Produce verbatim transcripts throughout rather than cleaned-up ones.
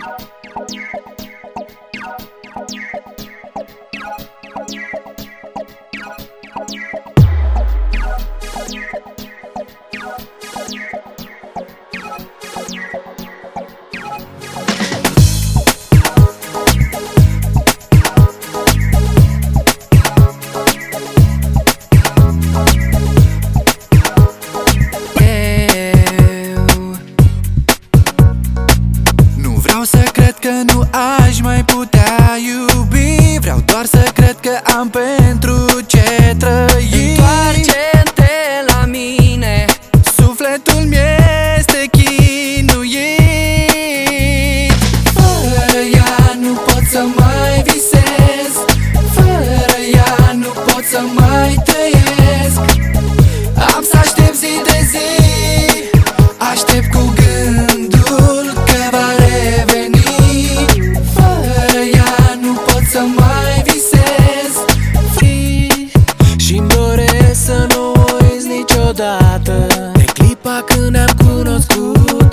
Că nu aș mai putea iubi, vreau doar să cred că am pentru ce trăi. Întoarce-te la mine, sufletul mi-este chinuit. Fără ea nu pot să mai visez, fără ea nu pot să mai trăiesc. Am să aștept zi de zi, aștept cu gândul că va reveni. Să mai visez și-mi doresc să nu uiți niciodată de clipa când ne-am cunoscut.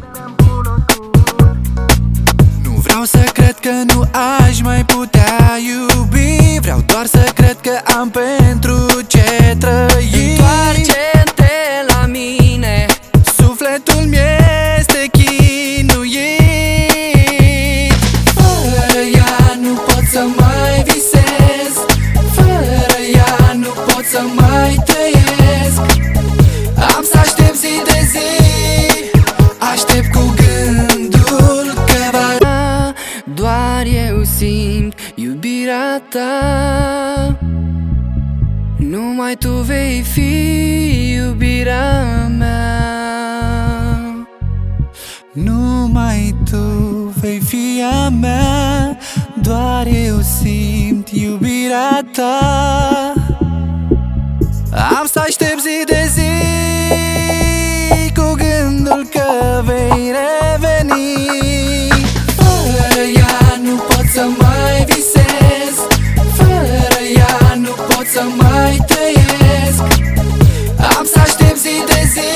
Nu vreau să cred că nu aș mai putea iubi, vreau doar să cred că am pentru ce trăi. Întoarce-te la mine, sufletul mi-este chinuit. Fără ea nu pot să mai visez, fără ea nu pot să mai trăiesc. Am să aștept zi de zi, aștept cu gândul că va... Doar eu simt iubirea ta, numai tu vei fi iubirea mea. Numai tu vei fi a mea, doar eu simt iubirea ta. Am să aștept zi de zi cu gândul că vei reveni.